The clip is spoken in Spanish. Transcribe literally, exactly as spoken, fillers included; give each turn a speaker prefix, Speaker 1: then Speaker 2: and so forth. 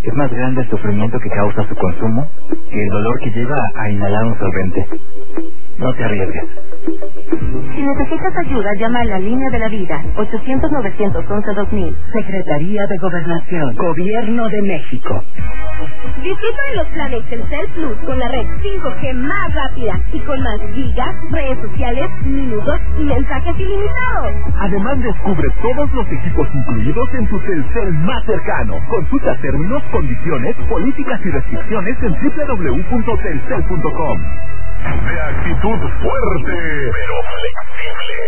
Speaker 1: Es más grande el sufrimiento que causa su consumo que el dolor que lleva a inhalar un solvente. No te arriesgues.
Speaker 2: Si necesitas ayuda, llama a la línea de la vida, ochocientos novecientos once dos mil.
Speaker 3: Secretaría de Gobernación, Gobierno de México.
Speaker 4: Disfruta de los planes Telcel Plus con la red cinco G más rápida y con más gigas, redes sociales, minutos y mensajes ilimitados.
Speaker 5: Además, descubre todos los equipos incluidos en tu Telcel más cercano. Consulta términos, condiciones, políticas y restricciones en doble u doble u doble u punto telcel punto com.
Speaker 6: De actitud fuerte, pero flexible.